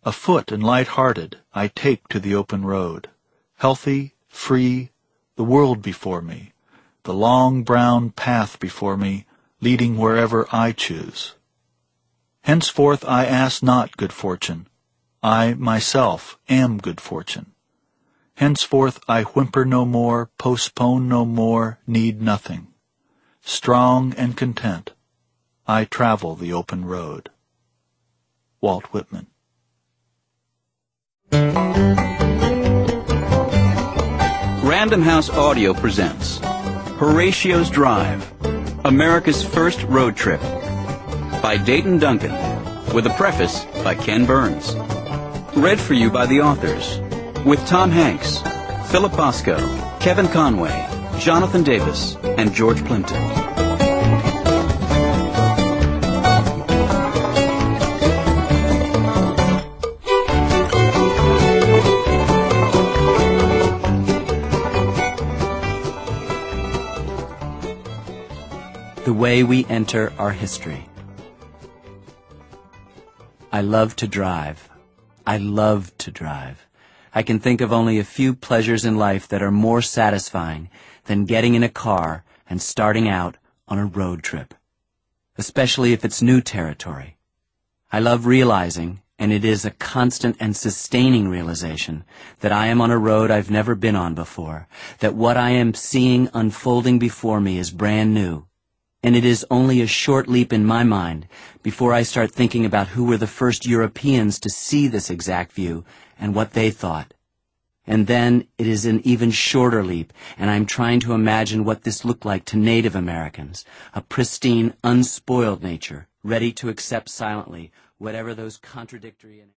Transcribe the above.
Afoot and light-hearted, I take to the open road. Healthy, free, the world before me, the long brown path before me, leading wherever I choose. Henceforth I ask not good fortune. I myself am good fortune. Henceforth I whimper no more, postpone no more, need nothing. Strong and content, I travel the open road. Walt Whitman. Random House Audio presents Horatio's Drive, America's First Road Trip, by Dayton Duncan, with a preface by Ken Burns. Read for you by the authors, with Tom Hanks, Philip Bosco, Kevin Conway, Jonathan Davis, and George Plimpton. The way we enter our history. I love to drive. I love to drive. I can think of only a few pleasures in life that are more satisfying than getting in a car and starting out on a road trip, especially if it's new territory. I love realizing, and it is a constant and sustaining realization, that I am on a road I've never been on before, that what I am seeing unfolding before me is brand new. And it is only a short leap in my mind before I start thinking about who were the first Europeans to see this exact view and what they thought. And then it is an even shorter leap, and I'm trying to imagine what this looked like to Native Americans, a pristine, unspoiled nature, ready to accept silently whatever those contradictory